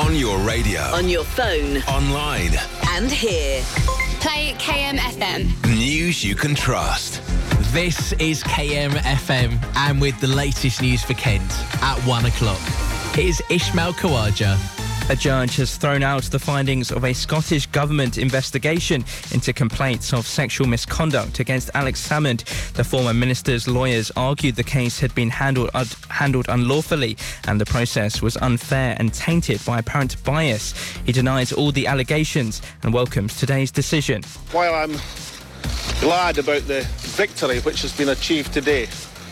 On your radio. On your phone. Online. And here. Play KM FM. News you can trust. This is KM FM, and with the latest news for Kent at 1 o'clock. Here's Ishmael Kawaja. A judge has thrown out the findings of a Scottish Government investigation into complaints of sexual misconduct against Alex Salmond. The former minister's lawyers argued the case had been handled unlawfully and the process was unfair and tainted by apparent bias. He denies all the allegations and welcomes today's decision. While I'm glad about the victory which has been achieved today,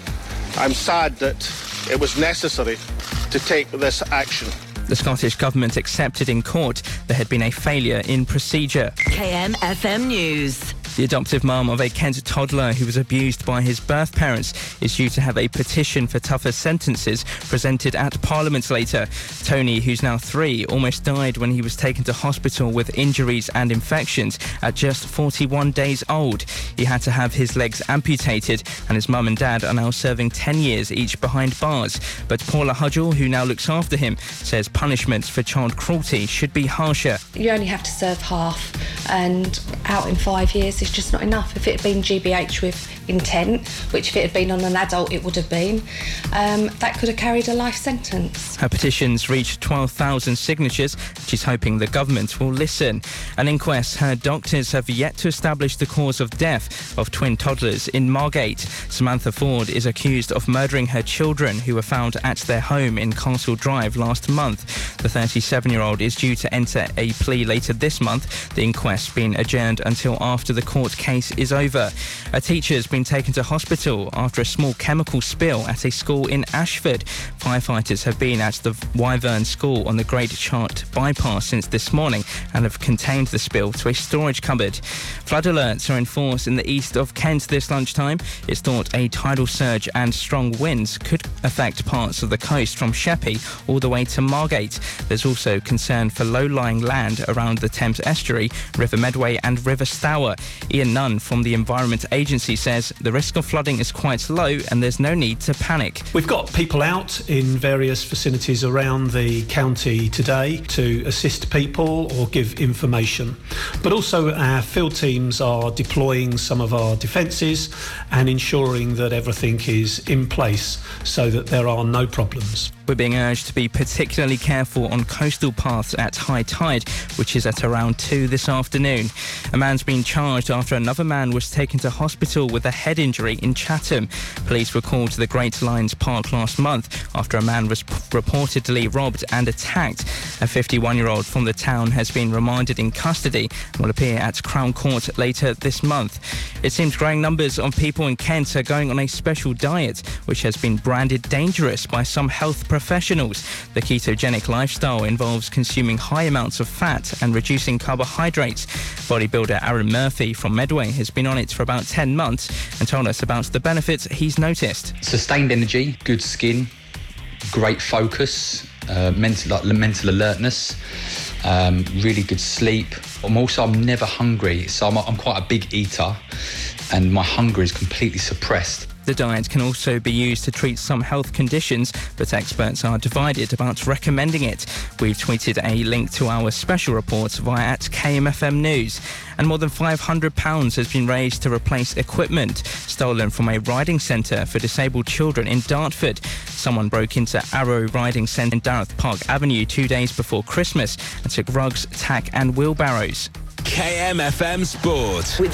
I'm sad that it was necessary to take this action. The Scottish Government accepted in court there had been a failure in procedure. KM FM News. The adoptive mum of a Kent toddler who was abused by his birth parents is due to have a petition for tougher sentences presented at Parliament later. Tony, who's now 3, almost died when he was taken to hospital with injuries and infections at just 41 days old. He had to have his legs amputated and his mum and dad are now serving 10 years each behind bars. But Paula Hudgell, who now looks after him, says punishments for child cruelty should be harsher. You only have to serve half, and out in 5 years is just not enough. If it had been GBH with intent, which if it had been on an adult it would have been, that could have carried a life sentence. Her petitions reached 12,000 signatures. She's hoping the government will listen. An inquest heard doctors have yet to establish the cause of death of twin toddlers in Margate. Samantha Ford is accused of murdering her children who were found at their home in Castle Drive last month. The 37-year-old is due to enter a plea later this month. The inquest being adjourned until after the court case is over. A teacher's been taken to hospital after a small chemical spill at a school in Ashford. Firefighters have been at the Wyvern School on the Great Chart bypass since this morning and have contained the spill to a storage cupboard. Flood alerts are in force in the east of Kent this lunchtime. It's thought a tidal surge and strong winds could affect parts of the coast from Sheppey all the way to Margate. There's also concern for low-lying land around the Thames Estuary, River Medway and River Stour. Ian Nunn from the Environment Agency says the risk of flooding is quite low and there's no need to panic. We've got people out in various facilities around the county today to assist people or give information. But also our field teams are deploying some of our defences and ensuring that everything is in place so that there are no problems. We're being urged to be particularly careful on coastal paths at high tide, which is at around 2 this afternoon. A man's been charged after another man was taken to hospital with a head injury in Chatham. Police were called to the Great Lions Park last month after a man was reportedly robbed and attacked. A 51-year-old from the town has been remanded in custody and will appear at Crown Court later this month. It seems growing numbers of people in Kent are going on a special diet, which has been branded dangerous by some health professionals. The ketogenic lifestyle involves consuming high amounts of fat and reducing carbohydrates. Bodybuilder Aaron Murphy from Medway has been on it for about 10 months and told us about the benefits he's noticed. Sustained energy, good skin, great focus, mental alertness, really good sleep. I'm never hungry, so I'm quite a big eater and my hunger is completely suppressed. The diet can also be used to treat some health conditions, but experts are divided about recommending it. We've tweeted a link to our special report via @KMFM News. And more than £500 has been raised to replace equipment stolen from a riding centre for disabled children in Dartford. Someone broke into Arrow Riding Centre in Dartford Park Avenue 2 days before Christmas and took rugs, tack and wheelbarrows. KMFM Sport. With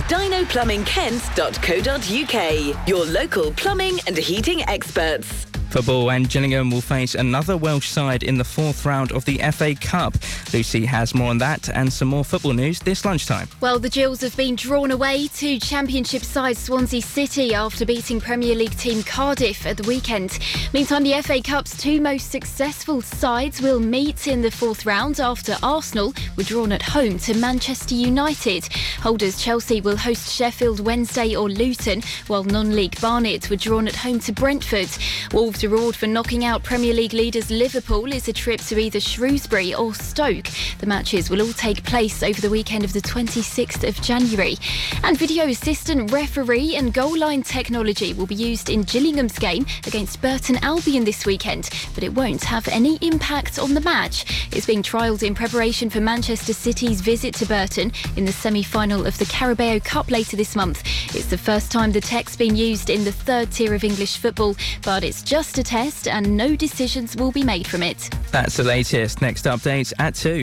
dynoplumbingkent.co.uk, your local plumbing and heating experts. Football, and Gillingham will face another Welsh side in the 4th round of the FA Cup. Lucy has more on that and some more football news this lunchtime. Well, the Gills have been drawn away to Championship side Swansea City after beating Premier League team Cardiff at the weekend. Meantime, the FA Cup's 2 most successful sides will meet in the 4th round after Arsenal were drawn at home to Manchester United. Holders Chelsea will host Sheffield Wednesday or Luton, while non-league Barnet were drawn at home to Brentford. Wolves Wolves' reward for knocking out Premier League leaders Liverpool is a trip to either Shrewsbury or Stoke. The matches will all take place over the weekend of the 26th of January. And video assistant referee and goal line technology will be used in Gillingham's game against Burton Albion this weekend, but it won't have any impact on the match. It's being trialled in preparation for Manchester City's visit to Burton in the semi-final of the Carabao Cup later this month. It's the first time the tech's been used in the third tier of English football, but it's just a test and no decisions will be made from it. That's the latest. Next update at 2.